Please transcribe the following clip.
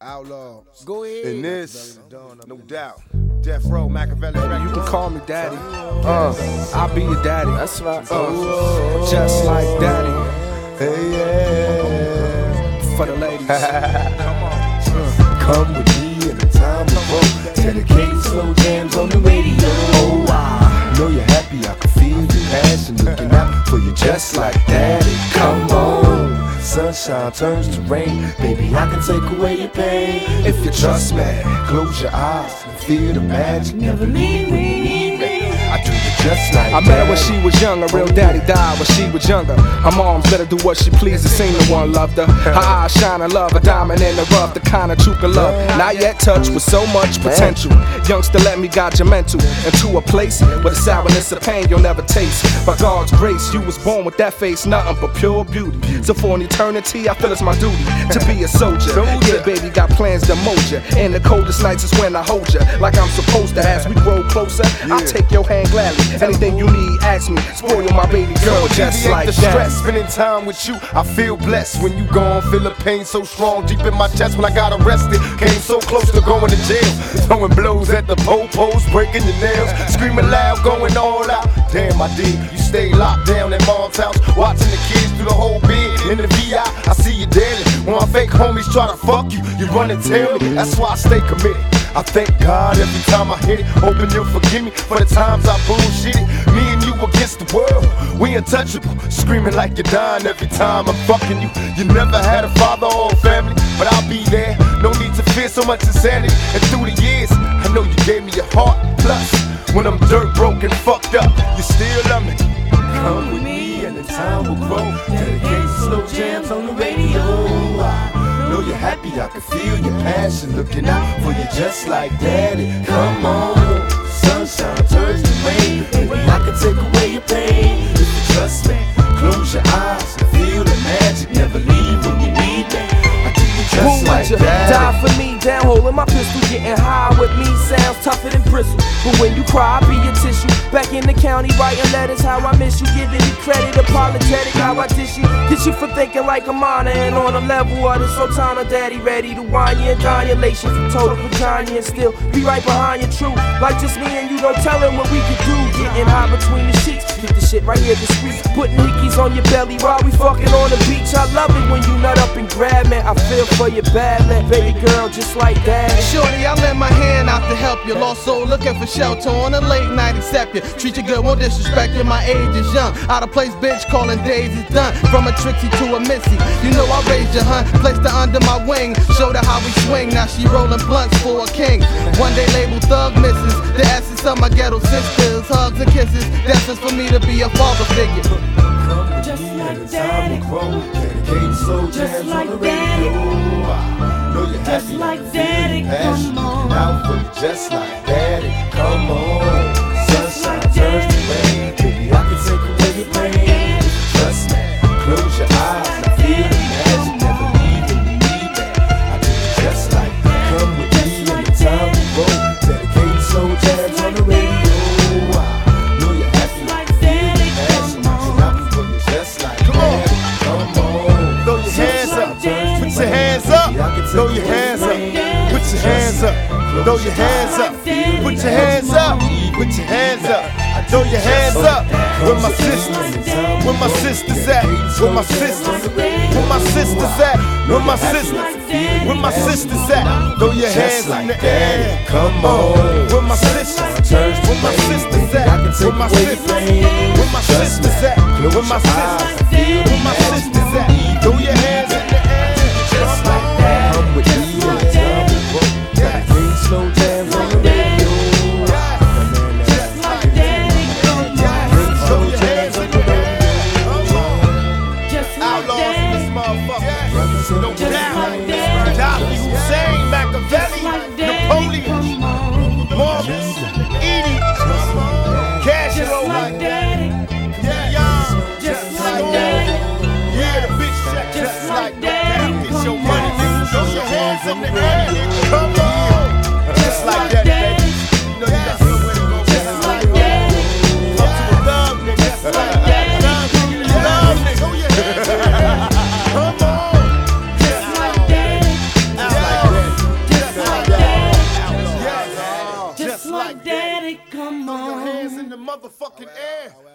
Outlaws. Go ahead. And this, no doubt, Death Row, Machiavelli. You can call me daddy. I'll be your daddy. That's right. Just like daddy. Hey, yeah. For the ladies. Come with me in the time of roll. Dedicated slow jams on the radio. Oh, I know you're happy. I can feel your passion looking out for you just like daddy. Come on. Sunshine turns to rain. Baby, I can take away your pain. If you trust me, close your eyes and feel the magic. Never leave me. I do you just like I met her when she was young, a real daddy died when she was younger. Her moms let her do what she pleased, and seen the one loved her. Her eyes shine and love, a diamond in the rough, the kind of true can love. Not yet touched with so much potential. Youngster, let me guide your mental into a place where the sourness of pain you'll never taste. By God's grace, you was born with that face, nothing but pure beauty. So for an eternity, I feel it's my duty to be a soldier. Yeah, baby, got plans to mold ya. And the coldest nights is when I hold ya, like I'm supposed to. As we grow closer, I'll take your hand gladly. Anything you need, ask me. Spoil my baby girl just like the that. Stress, spending time with you, I feel blessed. When you gone, feel the pain so strong deep in my chest. When I got arrested, came so close to going to jail. Throwing blows at the po-pos, breaking your nails, screaming loud, going all out. Damn, I did. You stay locked down at mom's house, watching the kids through the whole bid. In the VI, I see you daily. When my fake homies try to fuck you, you run and tell me. That's why I stay committed. I thank God every time I hit it. Hoping you'll forgive me for the times I bullshitted. Me and you against the world, we untouchable. Screaming like you're dying every time I'm fucking you. You never had a father or a family, but I'll be there. No need to fear so much insanity. And through the years, I know you gave me your heart. Plus, when I'm dirt broke and fucked up, you still love me. Come with me and the time will grow. Dedicated slow jams on the radio. I know you're happy, I can feel your passion looking out for you just like daddy. Come on, sunshine turns to rain. Baby, I can take away your pain. If you trust me, close your eyes and feel the magic. Never leave when you need me. I do you just like daddy. Die for me, down holding my pistol, getting high with me sounds tougher than bristle. But when you cry, I'll be your tissue. Back in the county, writing letters, how I miss you. Giving you credit, apologetic, how I dish you. Get you for thinking like a minor and on a level of the Sultana daddy. Ready to wine you and dine you, lace you from total vagina and still be right behind you, true. Like just me and you, don't tell him what we can do. Getting high between the sheets, get the shit right here discreet. Putting hickeys on your belly while we fucking on the beach. I love it when you nut up and grab me. I feel for you badly, baby girl, just like that. Shorty, I lend my hand out to help you. Lost soul looking for shelter on a late night, accept you. Treat you good, won't disrespect you. My age is young. Out of place, bitch, calling days is done. From a Trixie to a Missy, you know I raised you, hun. Placed her under my wing, showed her how we swing. Now she rolling blunts for a king. One day label thug misses the essence of my ghetto sisters. Hugs and kisses, that's just for me to be a father figure. Just like daddy. Just like daddy. Just like daddy, come on. Out for you just like daddy, come on. Sunshine turns to rain. Baby, I can take away your pain. Trust me, close your eyes and feel the magic. Never leave when you need me. I do it just like that. Come with me in the time we roll. Dedicated slow jams on the radio. I know you're happy, I can feel the passion. Out for you just like daddy, come on. Throw your hands up, put your hands up. Throw your hands up, put your hands up, throw your hands up, put your hands up, put your hands up, throw your hands up. Where my sisters, where my sisters at? Where my sisters, where my sisters at? Where my sisters, where my sisters at? Throw your hands in the air, come on. Where my sisters, where my sisters at? Where my sisters, where my sisters at? Where my sisters, where my sisters at? Throw your hands in the air, just like that. Come with me, slow jams on the radio. Just like daddy, come on. Slow jams on the radio. Just like daddy. No doubt. Dodgy, Hussein, Machiavelli, Napoleon, Morris, Edie, Cashrow, Young, just like daddy. Yeah, the bitch check just like daddy. Get your money, nigga. Throw your hands in the air. Come on. Just like that, baby. You know you got somewhere to go. Just like that. Come to the love, nigga. Just like that. Love, nigga. Throw your hands in the air. Come on. Just like that. Just like that. like daddy, come on. Your hands in the motherfucking air.